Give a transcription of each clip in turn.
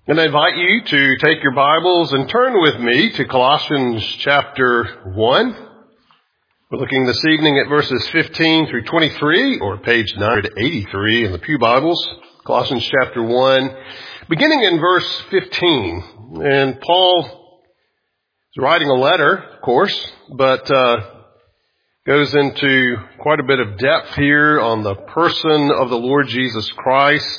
And I invite you to take your Bibles and turn with me to Colossians chapter 1. We're looking this evening at verses 15 through 23, or page 983 in the Pew Bibles. Colossians chapter 1, beginning in verse 15. And Paul is writing a letter, of course, but goes into quite a bit of depth here on the person of the Lord Jesus Christ.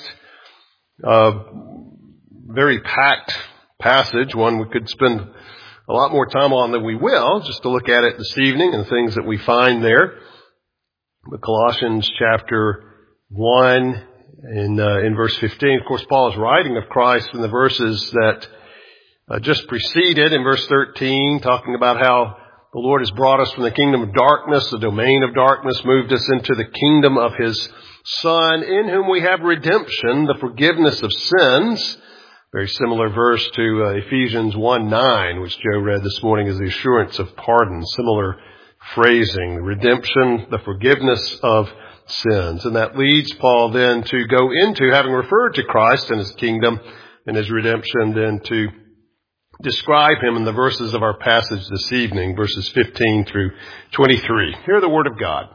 Very packed passage, one we could spend a lot more time on than we will, just to look at it this evening and the things that we find there. But Colossians chapter 1 in verse 15, of course, Paul is writing of Christ in the verses that just preceded in verse 13, talking about how the Lord has brought us from the kingdom of darkness, the domain of darkness, moved us into the kingdom of His Son, in whom we have redemption, the forgiveness of sins. Very similar verse to Ephesians 1:9, which Joe read this morning as the assurance of pardon. Similar phrasing, redemption, the forgiveness of sins. And that leads Paul then to go into, having referred to Christ and His kingdom and His redemption, then to describe Him in the verses of our passage this evening, verses 15 through 23. Hear the word of God.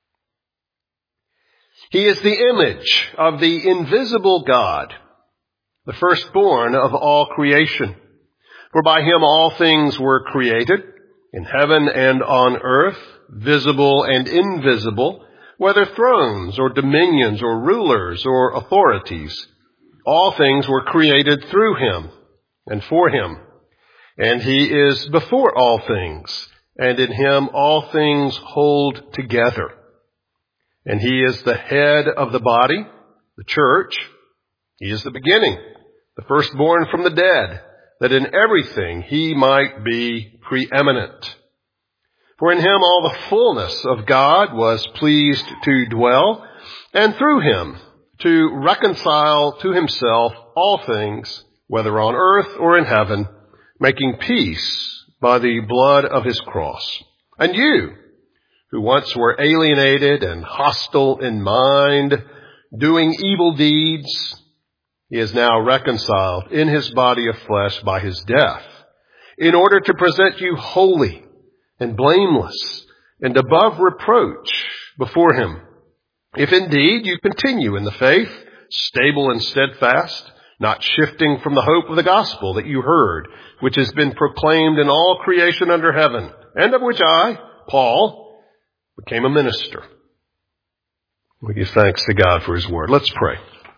He is the image of the invisible God, the firstborn of all creation. For by Him all things were created, in heaven and on earth, visible and invisible, whether thrones or dominions or rulers or authorities. All things were created through Him and for Him. And He is before all things, and in Him all things hold together. And He is the head of the body, the church. He is the beginning, the firstborn from the dead, that in everything He might be preeminent. For in Him all the fullness of God was pleased to dwell, and through Him to reconcile to Himself all things, whether on earth or in heaven, making peace by the blood of His cross. And you, who once were alienated and hostile in mind, doing evil deeds, He is now reconciled in His body of flesh by His death, in order to present you holy and blameless and above reproach before Him. If indeed you continue in the faith, stable and steadfast, not shifting from the hope of the gospel that you heard, which has been proclaimed in all creation under heaven, and of which I, Paul, became a minister. We give thanks to God for His word. Let's pray.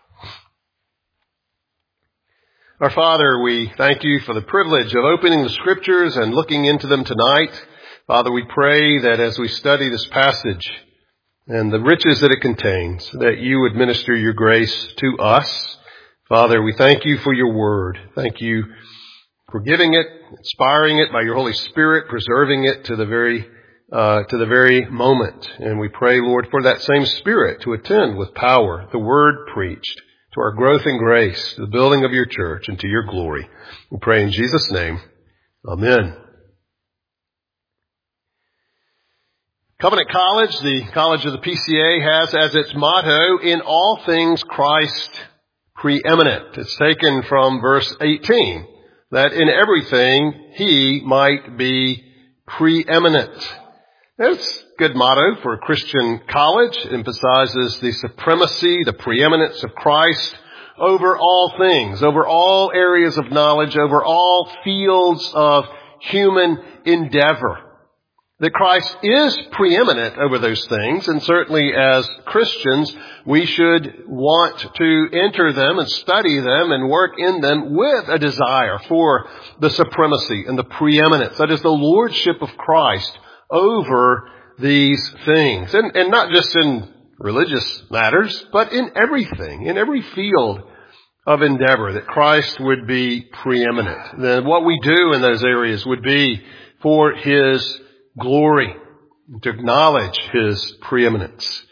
Our Father, we thank You for the privilege of opening the Scriptures and looking into them tonight. Father, we pray that as we study this passage and the riches that it contains, that You would minister Your grace to us. Father, we thank You for Your word. Thank You for giving it, inspiring it by Your Holy Spirit, preserving it to the very moment. And we pray, Lord, for that same Spirit to attend with power the word preached, to our growth in grace, to the building of Your church, and to Your glory. We pray in Jesus' name. Amen. Covenant College, the college of the PCA, has as its motto, in all things Christ preeminent. It's taken from verse 18, that in everything He might be preeminent. That's a good motto for a Christian college. It emphasizes the supremacy, the preeminence of Christ over all things, over all areas of knowledge, over all fields of human endeavor. That Christ is preeminent over those things, and certainly as Christians, we should want to enter them and study them and work in them with a desire for the supremacy and the preeminence. That is the lordship of Christ over these things. And not just in religious matters, but in everything, in every field of endeavor, that Christ would be preeminent. Then what we do in those areas would be for His glory, to acknowledge His preeminence.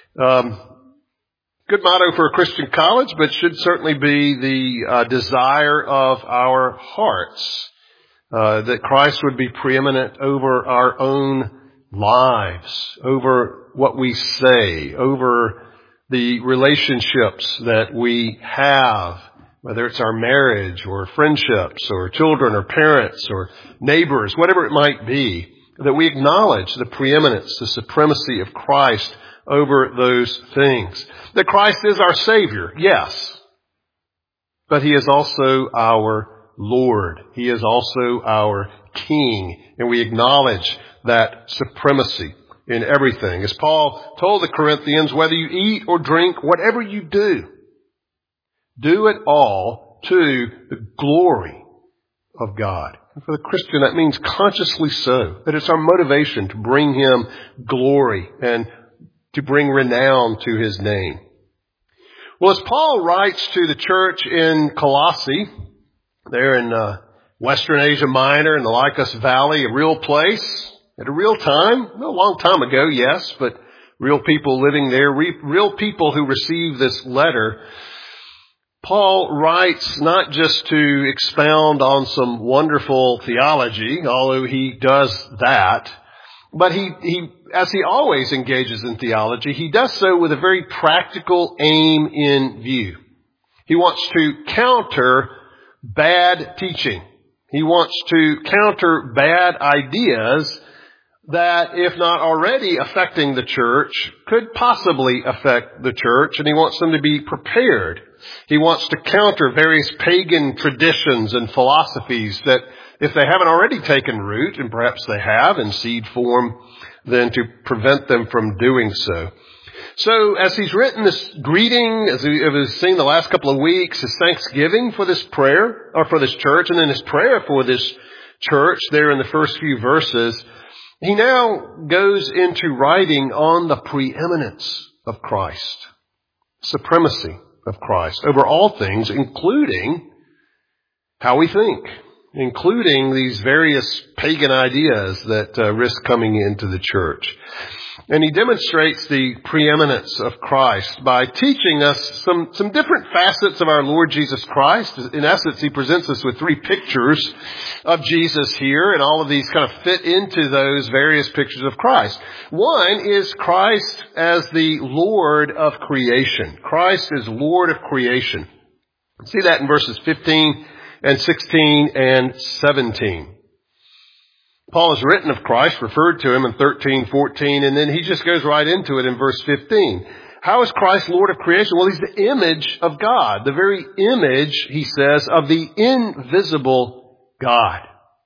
Good motto for a Christian college, but should certainly be the desire of our hearts, that Christ would be preeminent over our own lives, over what we say, over the relationships that we have whether it's our marriage or friendships or children or parents or neighbors, whatever it might be, that we acknowledge the preeminence, the supremacy of Christ over those things. That Christ is our Savior, yes, but He is also our Lord. He is also our King, and we acknowledge that supremacy in everything. As Paul told the Corinthians, whether you eat or drink, whatever you do, do it all to the glory of God. And for the Christian, that means consciously so, that it's our motivation to bring Him glory and to bring renown to His name. Well, as Paul writes to the church in Colossae, there in Western Asia Minor in the Lycus Valley, a real place, at a real time, a long time ago, yes, but real people living there, real people who receive this letter. Paul writes not just to expound on some wonderful theology, although he does that, but he, as he always engages in theology, he does so with a very practical aim in view. He wants to counter bad teaching. He wants to counter bad ideas that, if not already affecting the church, could possibly affect the church, and he wants them to be prepared. He wants to counter various pagan traditions and philosophies that, if they haven't already taken root, and perhaps they have in seed form, then to prevent them from doing so. So, as he's written this greeting, as we've seen the last couple of weeks, his thanksgiving for this prayer, or for this church, and then his prayer for this church there in the first few verses, he now goes into writing on the preeminence of Christ, supremacy of Christ over all things, including how we think, including these various pagan ideas that risk coming into the church. And he demonstrates the preeminence of Christ by teaching us some different facets of our Lord Jesus Christ. In essence, he presents us with three pictures of Jesus here, and all of these kind of fit into those various pictures of Christ. One is Christ as the Lord of creation. Christ is Lord of creation. See that in verses 15 and 16 and 17. Paul has written of Christ, referred to him in 13, 14, and then he just goes right into it in verse 15. How is Christ Lord of creation? Well, he's the image of God, the very image, he says, of the invisible God.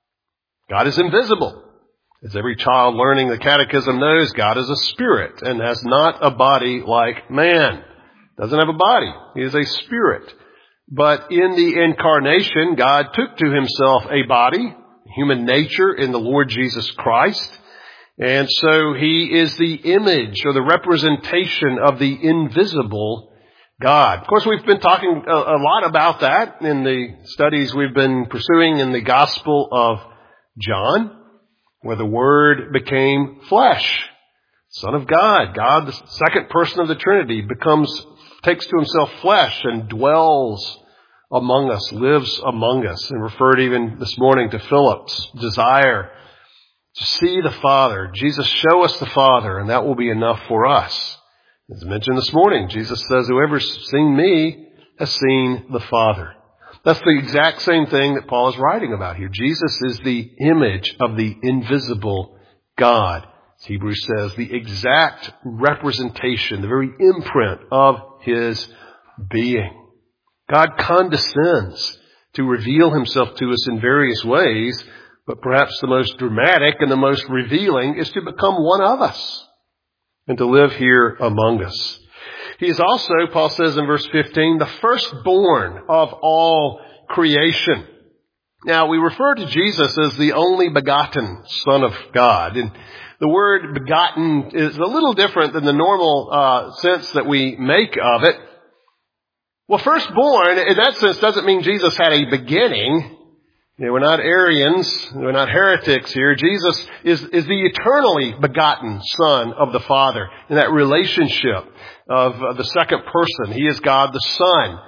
God is invisible. As every child learning the catechism knows, God is a spirit and has not a body like man. Doesn't have a body. He is a spirit. But in the incarnation, God took to himself a body, human nature in the Lord Jesus Christ. And so he is the image or the representation of the invisible God. Of course, we've been talking a lot about that in the studies we've been pursuing in the Gospel of John, where the Word became flesh. Son of God. God, the second person of the Trinity, takes to himself flesh and dwells among us, lives among us, and referred even this morning to Philip's desire to see the Father. Jesus, show us the Father, and that will be enough for us. As mentioned this morning, Jesus says, whoever's seen me has seen the Father. That's the exact same thing that Paul is writing about here. Jesus is the image of the invisible God. As Hebrews says, the exact representation, the very imprint of his being. God condescends to reveal himself to us in various ways, but perhaps the most dramatic and the most revealing is to become one of us and to live here among us. He is also, Paul says in verse 15, the firstborn of all creation. Now, we refer to Jesus as the only begotten Son of God. And the word begotten is a little different than the normal sense that we make of it. Well, firstborn, in that sense, doesn't mean Jesus had a beginning. We're not Arians. We're not heretics here. Jesus is the eternally begotten Son of the Father in that relationship of the second person. He is God the Son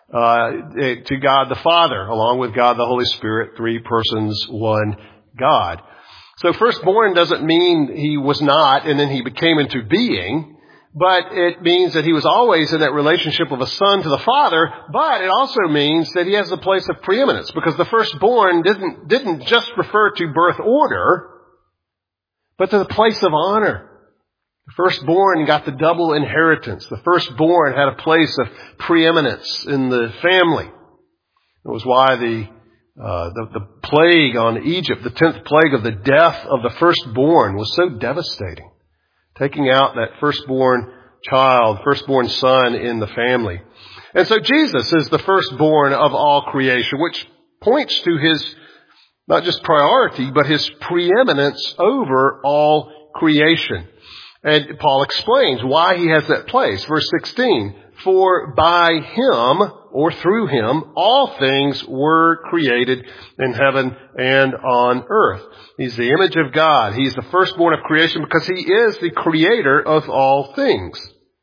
to God the Father, along with God the Holy Spirit, three persons, one God. So firstborn doesn't mean he was not and then he became into being, But it means that he was always in that relationship of a son to the Father, but it also means that he has a place of preeminence, because the firstborn didn't just refer to birth order, but to the place of honor. The firstborn got the double inheritance. The firstborn had a place of preeminence in the family. It was why the plague on Egypt, the 10th plague of the death of the firstborn, was so devastating. Taking out that firstborn child, firstborn son in the family. And so Jesus is the firstborn of all creation, which points to his, not just priority, but his preeminence over all creation. And Paul explains why he has that place. Verse 16, for by him, or through him, all things were created in heaven and on earth. He's the image of God. He's the firstborn of creation because he is the creator of all things.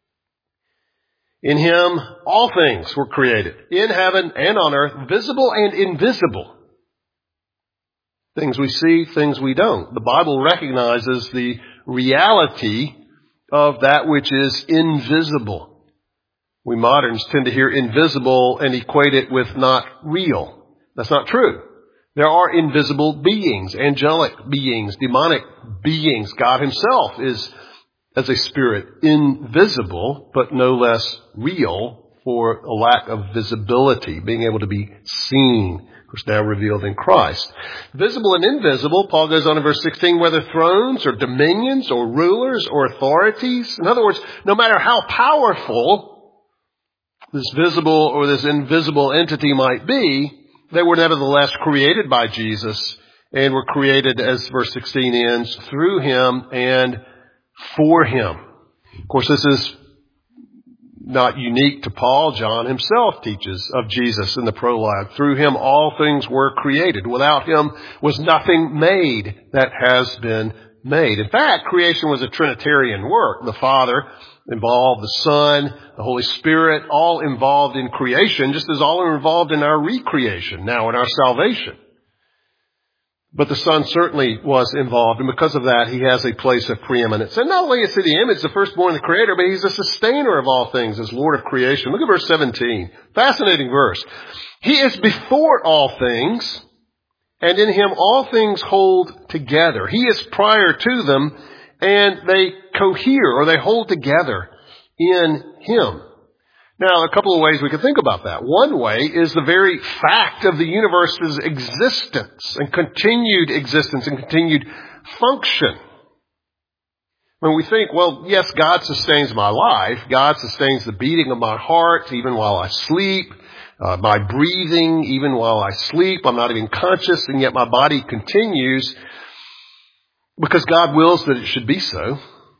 In him, all things were created, in heaven and on earth, visible and invisible. Things we see, things we don't. The Bible recognizes the reality of that which is invisible. We moderns tend to hear invisible and equate it with not real. That's not true. There are invisible beings, angelic beings, demonic beings. God himself is, as a spirit, invisible, but no less real for a lack of visibility, being able to be seen. Of course, now revealed in Christ. Visible and invisible, Paul goes on in verse 16, whether thrones or dominions or rulers or authorities. In other words, no matter how powerful this visible or this invisible entity might be, they were nevertheless created by Jesus and were created, as verse 16 ends, through him and for him. Of course, this is not unique to Paul. John himself teaches of Jesus in the prologue. Through him all things were created. Without him was nothing made that has been made. In fact, creation was a Trinitarian work. The Father involved, the Son, the Holy Spirit, all involved in creation, just as all are involved in our recreation now, in our salvation. But the Son certainly was involved, and because of that, he has a place of preeminence. And not only is he the image, the firstborn, the creator, but he's the sustainer of all things as Lord of creation. Look at verse 17. Fascinating verse. He is before all things, and in him all things hold together. He is prior to them, and they cohere, or they hold together in him. Now, a couple of ways we could think about that. One way is the very fact of the universe's existence and continued function. When we think, well, yes, God sustains my life. God sustains the beating of my heart even while I sleep. My breathing even while I sleep. I'm not even conscious, and yet my body continues because God wills that it should be so.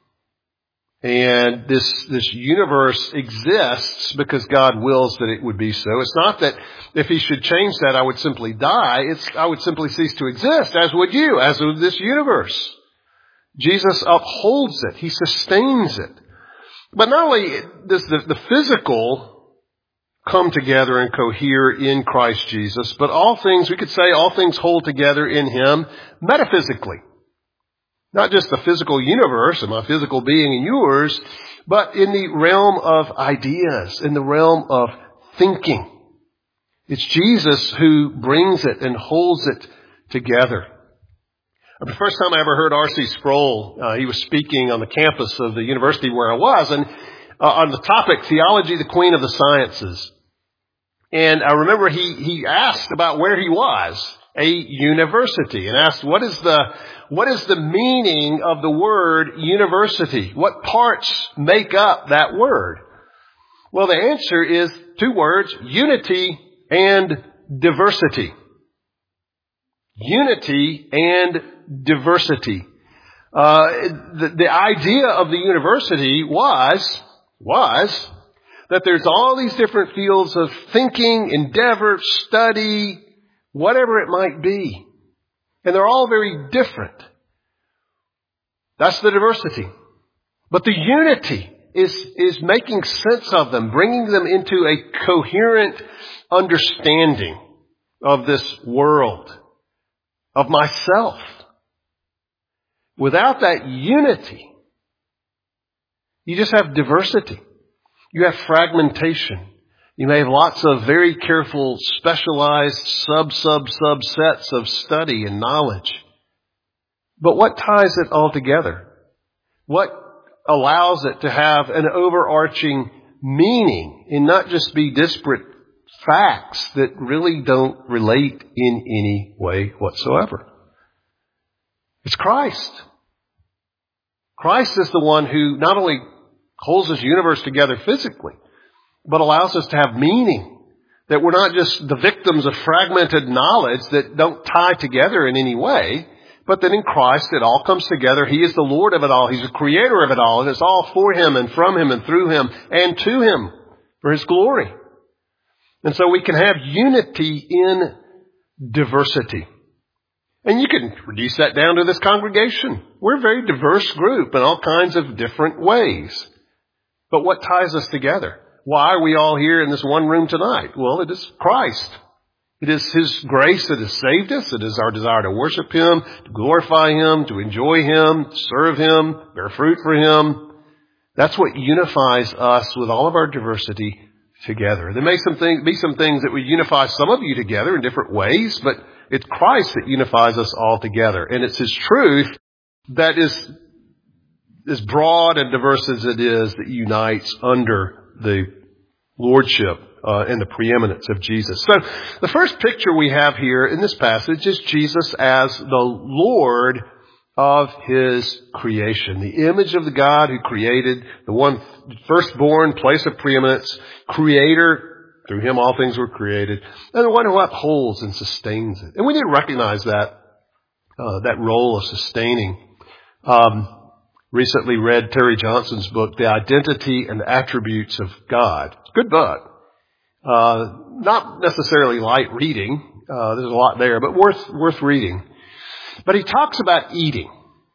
And this universe exists because God wills that it would be so. It's not that if he should change that, I would simply die. I would simply cease to exist, as would you, as would this universe. Jesus upholds it. He sustains it. But not only does the physical come together and cohere in Christ Jesus, but all things, we could say all things hold together in him metaphysically. Not just the physical universe and my physical being and yours, but in the realm of ideas, in the realm of thinking. It's Jesus who brings it and holds it together. The first time I ever heard R.C. Sproul, he was speaking on the campus of the university where I was, and on the topic, Theology, the Queen of the Sciences. And I remember he asked about where he was, a university, and asked, what is the meaning of the word university? What parts make up that word? Well, the answer is two words, unity and diversity. Unity and diversity. The idea of the university was that there's all these different fields of thinking, endeavor, study, whatever it might be. And they're all very different. That's the diversity. But the unity is making sense of them, bringing them into a coherent understanding of this world, of myself. Without that unity, You just have diversity. You have fragmentation. You may have lots of very careful, specialized subsets of study and knowledge. But what ties it all together? What allows it to have an overarching meaning and not just be disparate facts that really don't relate in any way whatsoever? It's Christ. Christ is the one who not only holds this universe together physically, but allows us to have meaning. That we're not just the victims of fragmented knowledge that don't tie together in any way, but that in Christ it all comes together. He is the Lord of it all. He's the creator of it all. And it's all for Him and from Him and through Him and to Him for His glory. And so we can have unity in diversity. And you can reduce that down to this congregation. We're a very diverse group in all kinds of different ways. But what ties us together? Why are we all here in this one room tonight? Well, it is Christ. It is His grace that has saved us. It is our desire to worship Him, to glorify Him, to enjoy Him, to serve Him, bear fruit for Him. That's what unifies us with all of our diversity together. There may be some things that would unify some of you together in different ways, but it's Christ that unifies us all together. And it's His truth that is as broad and diverse as it is that unites under the lordship and the preeminence of Jesus. So the first picture we have here in this passage is Jesus as the Lord of His creation. The image of the God who created, the one firstborn, place of preeminence, creator. Through Him all things were created. And the one who upholds and sustains it. And we need to recognize that role of sustaining. Recently read Terry Johnson's book, The Identity and Attributes of God. It's a good book. Not necessarily light reading. There's a lot there, but worth reading. But he talks about eating.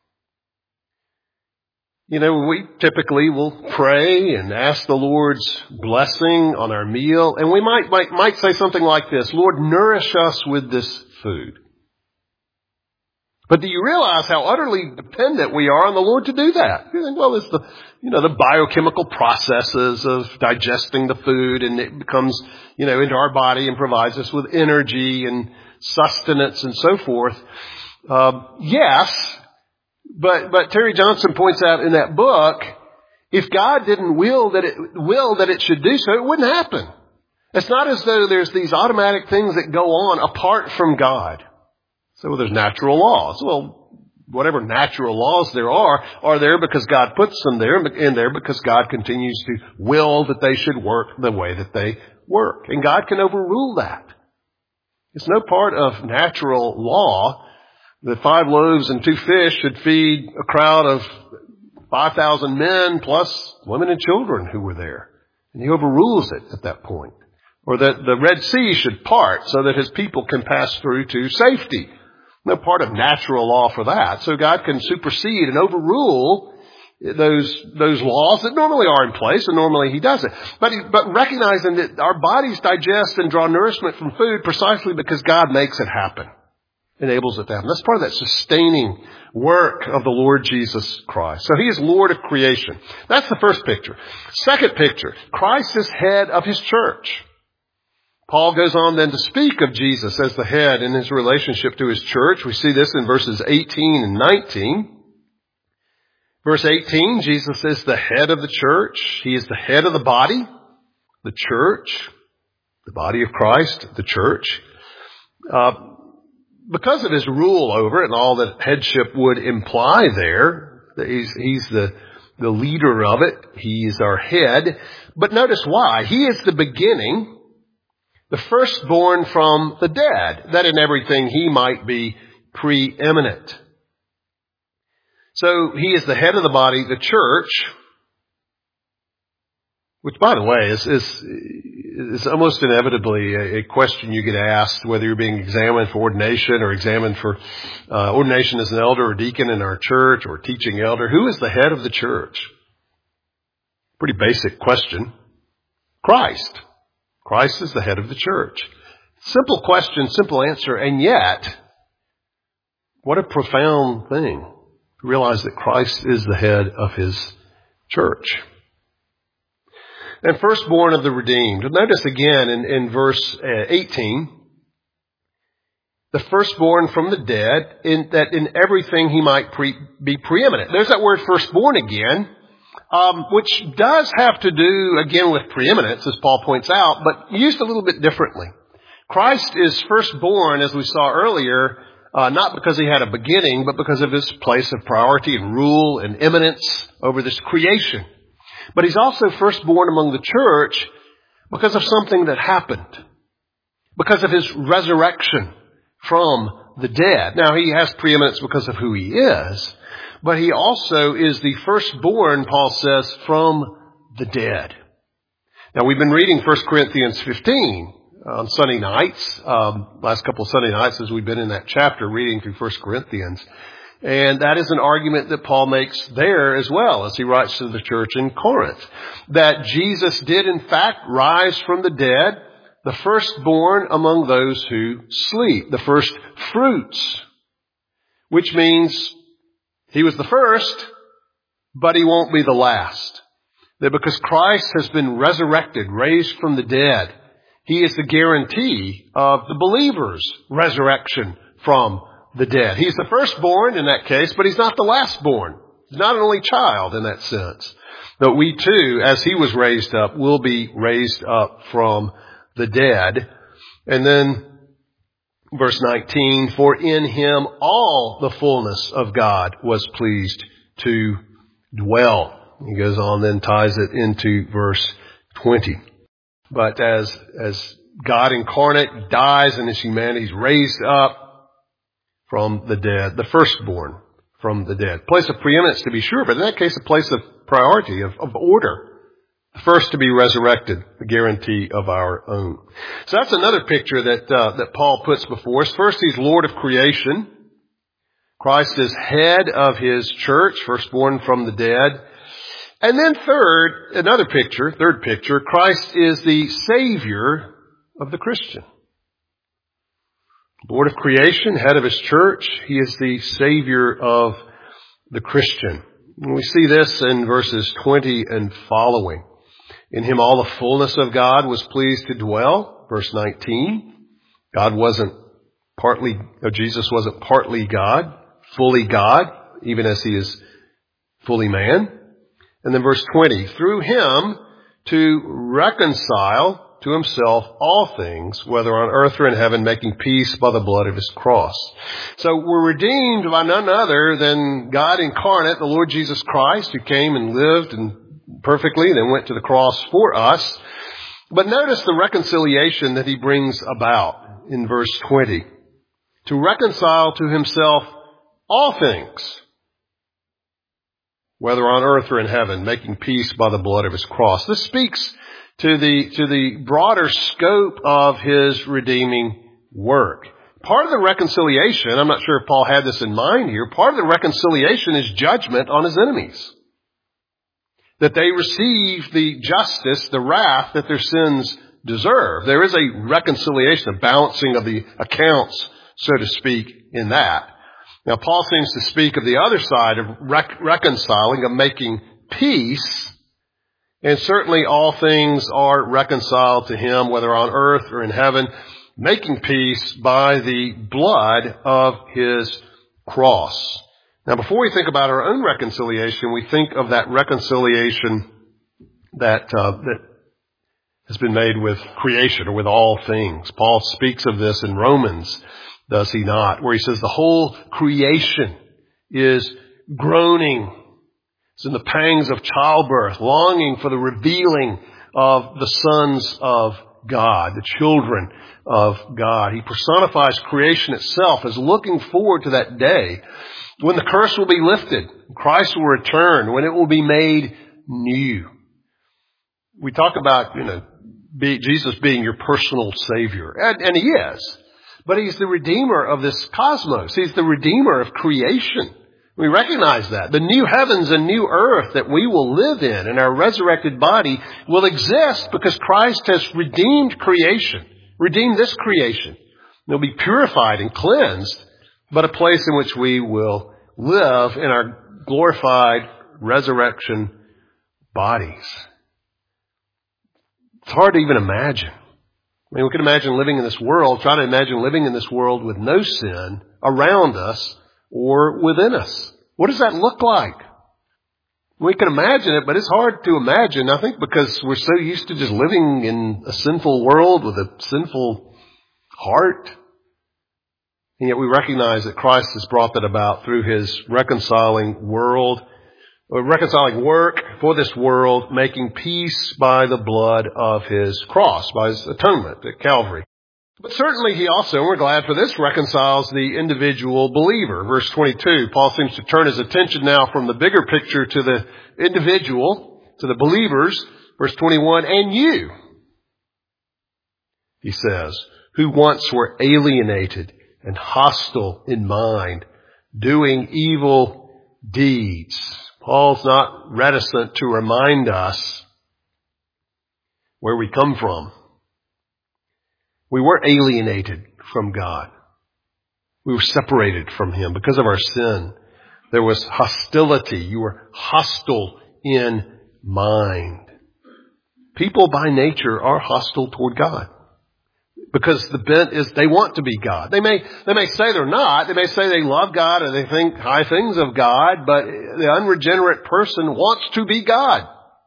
You know, we typically will pray and ask the Lord's blessing on our meal, and we might say something like this: Lord, nourish us with this food. But do you realize how utterly dependent we are on the Lord to do that? You think, well, it's the biochemical processes of digesting the food, and it comes, into our body and provides us with energy and sustenance and so forth. Yes. But Terry Johnson points out in that book, if God didn't will that it should do so, it wouldn't happen. It's not as though there's these automatic things that go on apart from God. So there's natural laws. Well, whatever natural laws there are there because God puts them there, in there because God continues to will that they should work the way that they work. And God can overrule that. It's no part of natural law. The 5 loaves and 2 fish should feed a crowd of 5,000 men plus women and children who were there. And He overrules it at that point. Or that the Red Sea should part so that His people can pass through to safety. No part of natural law for that. So God can supersede and overrule those laws that normally are in place, and normally He does it. But recognizing that our bodies digest and draw nourishment from food precisely because God makes it happen. Enables it to happen. That's part of that sustaining work of the Lord Jesus Christ. So He is Lord of creation. That's the first picture. Second picture, Christ is head of His church. Paul goes on then to speak of Jesus as the head in His relationship to His church. We see this in verses 18 and 19. Verse 18, Jesus is the head of the church. He is the head of the body, the church, the body of Christ, the church. Because of His rule over it and all that headship would imply there, He's the leader of it. He is our head. But notice why. He is the beginning, the firstborn from the dead, that in everything He might be preeminent. So He is the head of the body, the church, which, by the way, is almost inevitably a question you get asked, whether you're being examined for ordination or examined for ordination as an elder or deacon in our church or teaching elder. Who is the head of the church? Pretty basic question. Christ. Christ is the head of the church. Simple question, simple answer, and yet, what a profound thing to realize that Christ is the head of His church. And firstborn of the redeemed. Notice again in verse 18, the firstborn from the dead, that in everything he might be preeminent. There's that word firstborn again, which does have to do, again, with preeminence, as Paul points out, but used a little bit differently. Christ is firstborn, as we saw earlier, not because he had a beginning, but because of his place of priority and rule and eminence over this creation. But he's also firstborn among the church because of something that happened, because of his resurrection from the dead. Now, he has preeminence because of who he is, but he also is the firstborn, Paul says, from the dead. Now, we've been reading 1 Corinthians 15 on Sunday nights, last couple of Sunday nights as we've been in that chapter reading through 1 Corinthians. And that is an argument that Paul makes there as well as he writes to the church in Corinth, that Jesus did in fact rise from the dead, the firstborn among those who sleep, the first fruits, which means he was the first, but he won't be the last. That because Christ has been resurrected, raised from the dead, he is the guarantee of the believer's resurrection from the dead. He's the firstborn in that case, but he's not the lastborn. He's not an only child in that sense. But we too, as he was raised up, will be raised up from the dead. And then verse 19, for in him all the fullness of God was pleased to dwell. He goes on, then ties it into verse 20. But as God incarnate dies in his humanity, he's raised up from the dead, the firstborn from the dead. Place of preeminence to be sure, but in that case a place of priority, of order. The first to be resurrected, the guarantee of our own. So that's another picture that Paul puts before us. First, he's Lord of creation. Christ is head of his church, firstborn from the dead. And then third picture, Christ is the Savior of the Christian. Lord of creation, head of his church, he is the Savior of the Christian. And we see this in verses 20 and following. In him all the fullness of God was pleased to dwell. Verse 19. Jesus wasn't partly God, fully God, even as he is fully man. And then verse 20. Through him to reconcile to himself all things, whether on earth or in heaven, making peace by the blood of his cross. So we're redeemed by none other than God incarnate, the Lord Jesus Christ, who came and lived and perfectly, then went to the cross for us. But notice the reconciliation that he brings about in verse 20. To reconcile to himself all things, whether on earth or in heaven, making peace by the blood of his cross. This speaks to the broader scope of his redeeming work. Part of the reconciliation, I'm not sure if Paul had this in mind here, part of the reconciliation is judgment on his enemies. That they receive the justice, the wrath that their sins deserve. There is a reconciliation, a balancing of the accounts, so to speak, in that. Now, Paul seems to speak of the other side of reconciling, of making peace. And certainly all things are reconciled to him, whether on earth or in heaven, making peace by the blood of his cross. Now, before we think about our own reconciliation, we think of that reconciliation that has been made with creation or with all things. Paul speaks of this in Romans, does he not? Where he says the whole creation is groaning. It's in the pangs of childbirth, longing for the revealing of the sons of God, the children of God. He personifies creation itself as looking forward to that day when the curse will be lifted, Christ will return, when it will be made new. We talk about, Jesus being your personal Savior, and he is. But he's the Redeemer of this cosmos. He's the Redeemer of creation. We recognize that. The new heavens and new earth that we will live in and our resurrected body will exist because Christ has redeemed creation, redeemed this creation. They'll be purified and cleansed, but a place in which we will live in our glorified resurrection bodies. It's hard to even imagine. I mean, we can imagine living in this world, try to imagine living in this world with no sin around us or within us. What does that look like? We can imagine it, but it's hard to imagine, I think, because we're so used to just living in a sinful world with a sinful heart. And yet we recognize that Christ has brought that about through His reconciling work for this world, making peace by the blood of His cross, by His atonement at Calvary. But certainly He also, and we're glad for this, reconciles the individual believer. Verse 22, Paul seems to turn his attention now from the bigger picture to the individual, to the believers. Verse 21, and you, he says, who once were alienated and hostile in mind, doing evil deeds. Paul's not reticent to remind us where we come from. We were alienated from God. We were separated from Him because of our sin. There was hostility. You were hostile in mind. People by nature are hostile toward God because the bent is they want to be God. They may say they're not. They may say they love God and they think high things of God, but the unregenerate person wants to be God.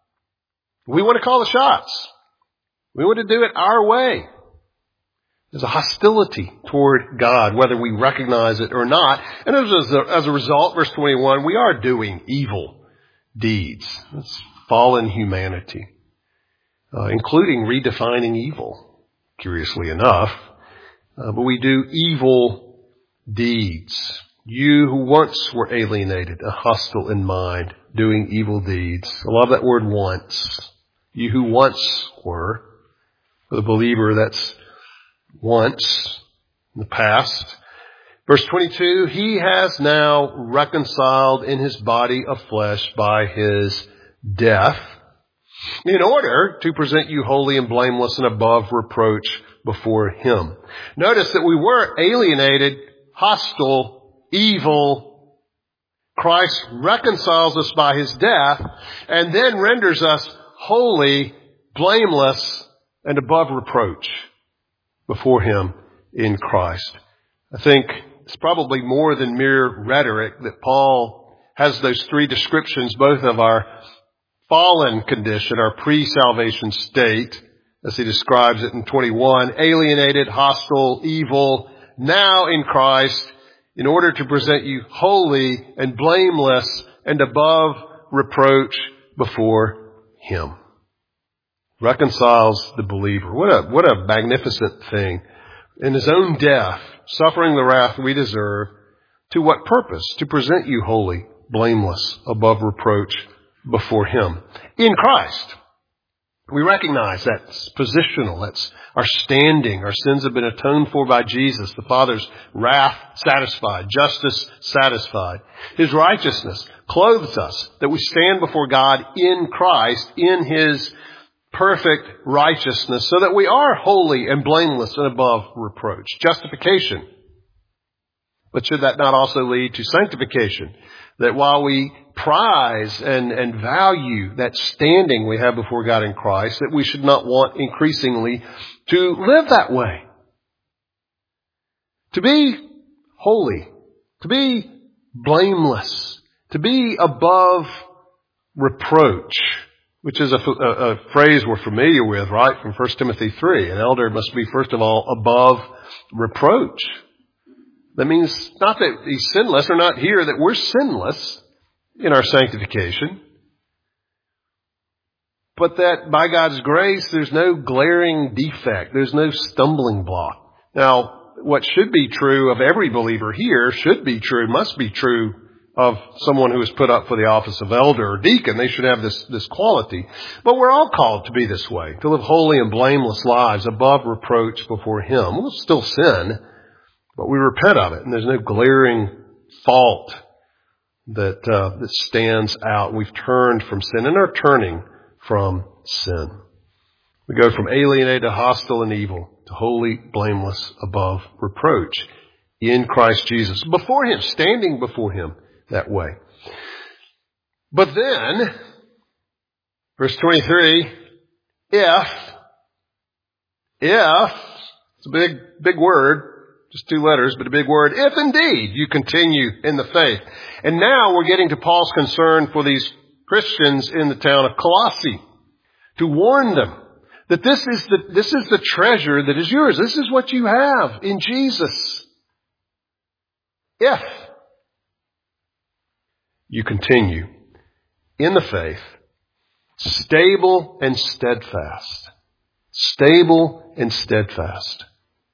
We want to call the shots. We want to do it our way. There's a hostility toward God, whether we recognize it or not. And as a result, verse 21, we are doing evil deeds. That's fallen humanity, including redefining evil, curiously enough. But we do evil deeds. You who once were alienated, hostile in mind, doing evil deeds. I love that word once. You who once were. For the believer, that's once in the past. Verse 22, He has now reconciled in His body of flesh by His death in order to present you holy and blameless and above reproach before Him. Notice that we were alienated, hostile, evil. Christ reconciles us by His death and then renders us holy, blameless, and above reproach before Him in Christ. I think it's probably more than mere rhetoric that Paul has those three descriptions, both of our fallen condition, our pre-salvation state, as he describes it in 21, alienated, hostile, evil, now in Christ, in order to present you holy and blameless and above reproach before Him. Reconciles the believer. What a magnificent thing. In His own death, suffering the wrath we deserve, to what purpose? To present you holy, blameless, above reproach before Him. In Christ. We recognize that's positional. That's our standing. Our sins have been atoned for by Jesus. The Father's wrath satisfied. Justice satisfied. His righteousness clothes us that we stand before God in Christ, in His perfect righteousness, so that we are holy and blameless and above reproach. Justification. But should that not also lead to sanctification? That while we prize and value that standing we have before God in Christ, that we should not want increasingly to live that way. To be holy, to be blameless, to be above reproach, which is a phrase we're familiar with, right, from 1 Timothy 3. An elder must be, first of all, above reproach. That means not that he's sinless, or not here that we're sinless in our sanctification, but that by God's grace there's no glaring defect, there's no stumbling block. Now, what should be true of every believer here should be true, must be true of someone who is put up for the office of elder or deacon. They should have this quality. But we're all called to be this way, to live holy and blameless lives above reproach before Him. We'll still sin, but we repent of it, and there's no glaring fault that stands out. We've turned from sin and are turning from sin. We go from alienated, hostile, and evil to holy, blameless, above reproach in Christ Jesus. Before Him, standing before Him that way. But then, Verse 23, if, it's a big word, just 2 letters, but a big word, if indeed you continue in the faith. And now we're getting to Paul's concern for these Christians in the town of Colossae, to warn them that this is the treasure that is yours. This is what you have in Jesus. If you continue in the faith, stable and steadfast. Stable and steadfast.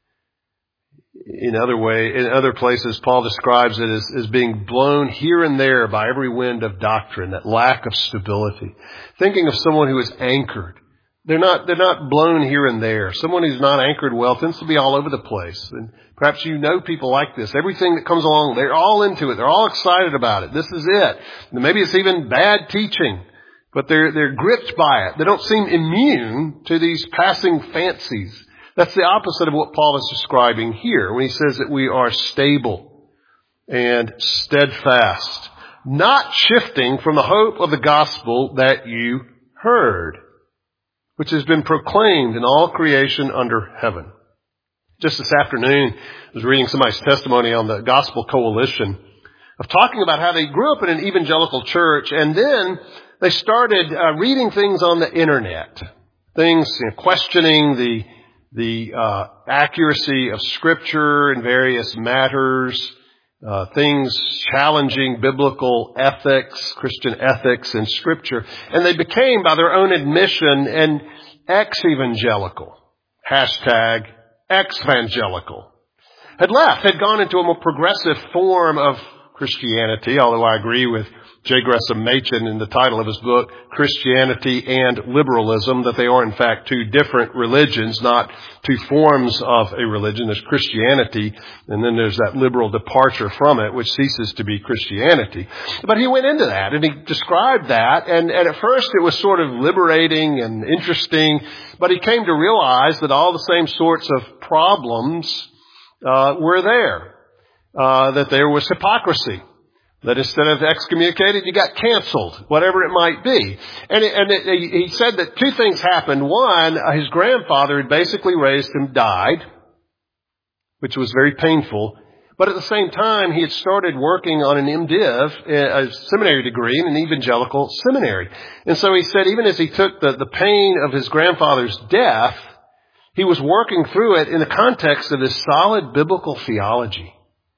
In other places, Paul describes it as being blown here and there by every wind of doctrine, that lack of stability. Thinking of someone who is anchored. They're not blown here and there. Someone who's not anchored well tends to be all over the place. And perhaps you know people like this. Everything that comes along, they're all into it. They're all excited about it. This is it. And maybe it's even bad teaching, but they're gripped by it. They don't seem immune to these passing fancies. That's the opposite of what Paul is describing here when he says that we are stable and steadfast, not shifting from the hope of the gospel that you heard, which has been proclaimed in all creation under heaven. Just this afternoon, I was reading somebody's testimony on the Gospel Coalition of talking about how they grew up in an evangelical church, and then they started reading things on the internet, things questioning the accuracy of Scripture in various matters, things challenging biblical ethics, Christian ethics and Scripture. And they became, by their own admission, an ex-evangelical. Hashtag ex-evangelical. Had gone into a more progressive form of Christianity, although I agree with J. Gresham Machen in the title of his book, Christianity and Liberalism, that they are in fact 2 different religions, not 2 forms of a religion. There's Christianity, and then there's that liberal departure from it, which ceases to be Christianity. But he went into that, and he described that, and at first it was sort of liberating and interesting, but he came to realize that all the same sorts of problems were there. That there was hypocrisy. That instead of excommunicated, you got canceled, whatever it might be. And he said that 2 things happened. One, his grandfather had basically raised him, died, which was very painful. But at the same time, he had started working on an MDiv, a seminary degree in an evangelical seminary. And so he said even as he took the pain of his grandfather's death, he was working through it in the context of his solid biblical theology.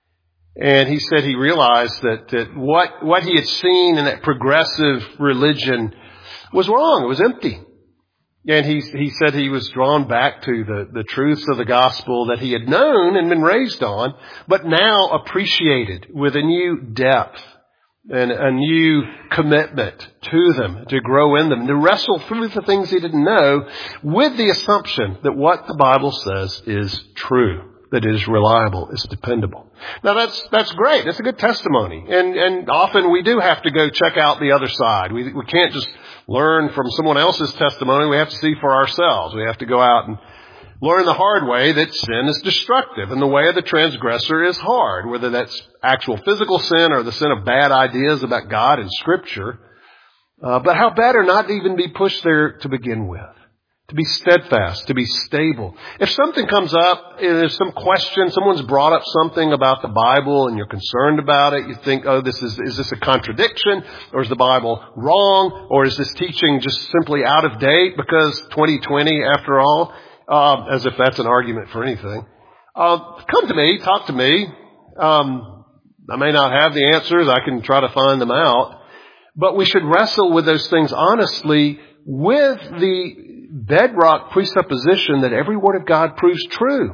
And he said he realized that what he had seen in that progressive religion was wrong. It was empty. And he said he was drawn back to the truths of the gospel that he had known and been raised on, but now appreciated with a new depth and a new commitment to them, to grow in them, to wrestle through the things he didn't know with the assumption that what the Bible says is true, that is reliable, is dependable. Now that's great. That's a good testimony. And often we do have to go check out the other side. We can't just learn from someone else's testimony. We have to see for ourselves. We have to go out and learn the hard way that sin is destructive and the way of the transgressor is hard, whether that's actual physical sin or the sin of bad ideas about God and Scripture. But how better not to even be pushed there to begin with. To be steadfast, to be stable. If something comes up, there's some question, someone's brought up something about the Bible and you're concerned about it, you think, is this a contradiction? Or is the Bible wrong? Or is this teaching just simply out of date because 2020 after all? As if that's an argument for anything. Come to me, talk to me. I may not have the answers, I can try to find them out. But we should wrestle with those things honestly with the bedrock presupposition that every word of God proves true.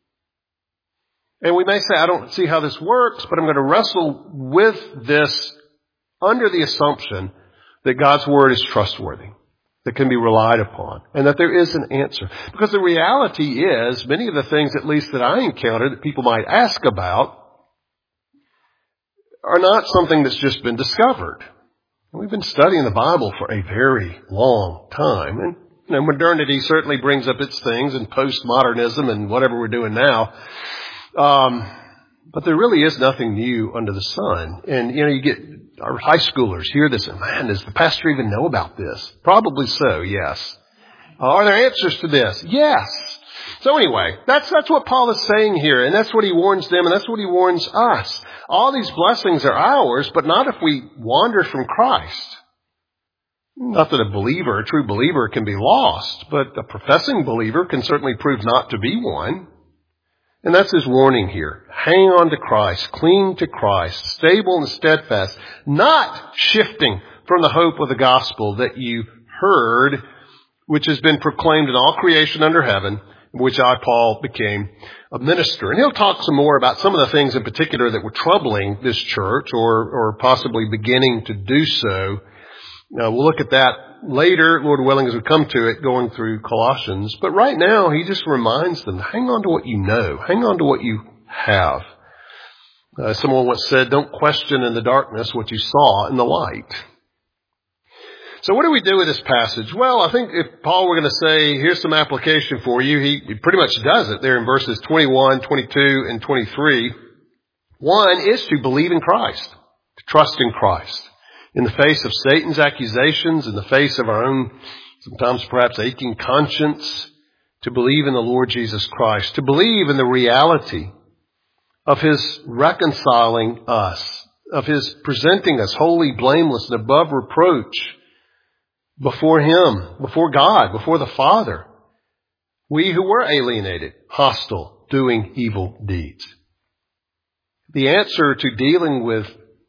And we may say, I don't see how this works, but I'm going to wrestle with this under the assumption that God's word is trustworthy, that can be relied upon, and that there is an answer. Because the reality is, many of the things, at least that I encounter, that people might ask about, are not something that's just been discovered. We've been studying the Bible for a very long time, and modernity certainly brings up its things, and postmodernism and whatever we're doing now. But there really is nothing new under the sun. And, you get our high schoolers hear this and, man, does the pastor even know about this? Probably so, yes. Are there answers to this? Yes. So anyway, that's what Paul is saying here, and that's what he warns them, and that's what he warns us. All these blessings are ours, but not if we wander from Christ. Not that a true believer can be lost, but a professing believer can certainly prove not to be one. And that's his warning here. Hang on to Christ, cling to Christ, stable and steadfast, not shifting from the hope of the gospel that you heard, which has been proclaimed in all creation under heaven, which I, Paul, became a minister. And he'll talk some more about some of the things in particular that were troubling this church or possibly beginning to do so. We'll look at that later, Lord willing, as we come to it, going through Colossians. But right now, he just reminds them, hang on to what you know. Hang on to what you have. Someone once said, don't question in the darkness what you saw in the light. So what do we do with this passage? Well, I think if Paul were going to say, here's some application for you, he pretty much does it there in verses 21, 22, and 23. One is to believe in Christ, to trust in Christ. In the face of Satan's accusations, in the face of our own, sometimes perhaps aching conscience, to believe in the Lord Jesus Christ, to believe in the reality of His reconciling us, of His presenting us holy, blameless, and above reproach before Him, before God, before the Father. We who were alienated, hostile, doing evil deeds. The answer to dealing with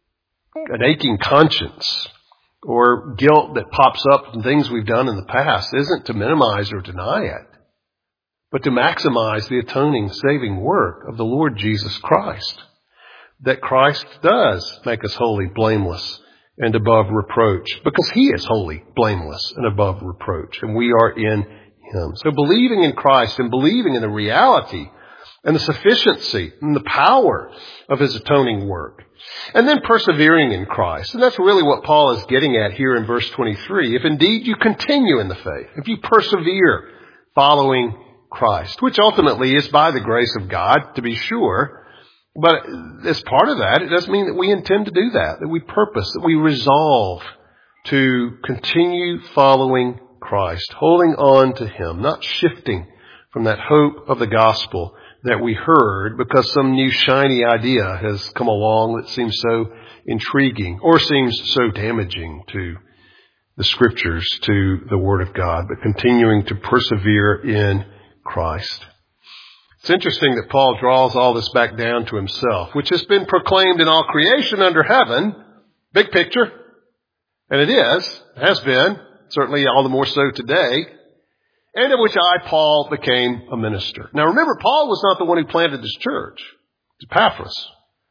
an aching conscience or guilt that pops up from things we've done in the past isn't to minimize or deny it, but to maximize the atoning, saving work of the Lord Jesus Christ. That Christ does make us holy, blameless, and above reproach, because He is holy, blameless, and above reproach, and we are in Him. So believing in Christ and believing in the reality and the sufficiency and the power of His atoning work. And then persevering in Christ. And that's really what Paul is getting at here in verse 23. If indeed you continue in the faith, if you persevere following Christ, which ultimately is by the grace of God, to be sure. But as part of that, it doesn't mean that we intend to do that we purpose, that we resolve to continue following Christ, holding on to Him, not shifting from that hope of the gospel that we heard because some new shiny idea has come along that seems so intriguing or seems so damaging to the Scriptures, to the Word of God, but continuing to persevere in Christ. It's interesting that Paul draws all this back down to himself, which has been proclaimed in all creation under heaven. Big picture. And it has been, certainly all the more so today. And of which I, Paul, became a minister. Now remember, Paul was not the one who planted this church. It's Epaphras.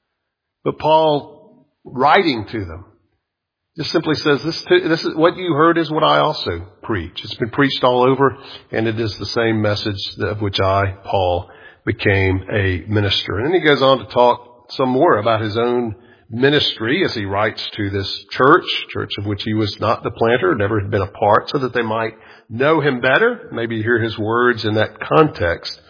But Paul, writing to them, just simply says, this is what you heard is what I also preach. It's been preached all over, and it is the same message of which I, Paul, became a minister. And then he goes on to talk some more about his own ministry as he writes to this church of which he was not the planter, never had been a part, so that they might know him better, maybe hear his words in that context.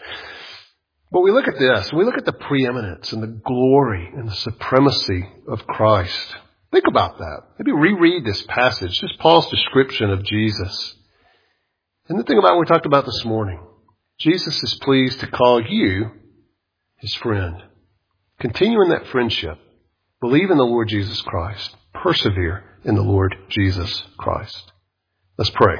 But we look at this, we look at the preeminence and the glory and the supremacy of Christ. Think about that. Maybe reread this passage, just Paul's description of Jesus. And then think about what we talked about this morning. Jesus is pleased to call you His friend. Continue in that friendship. Believe in the Lord Jesus Christ. Persevere in the Lord Jesus Christ. Let's pray.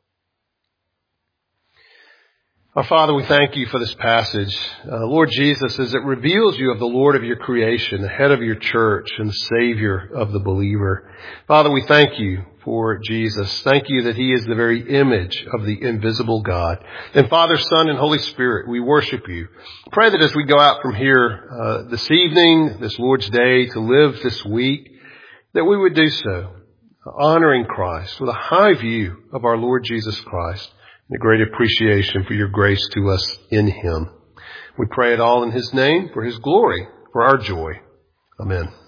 Our Father, we thank You for this passage. Lord Jesus, as it reveals You of the Lord of Your creation, the head of Your church, and the Savior of the believer. Father, we thank You for Jesus. Thank You that He is the very image of the invisible God. And Father, Son, and Holy Spirit, we worship You. Pray that as we go out from here this evening, this Lord's Day, to live this week, that we would do so, honoring Christ with a high view of our Lord Jesus Christ. And a great appreciation for Your grace to us in Him. We pray it all in His name, for His glory, for our joy. Amen.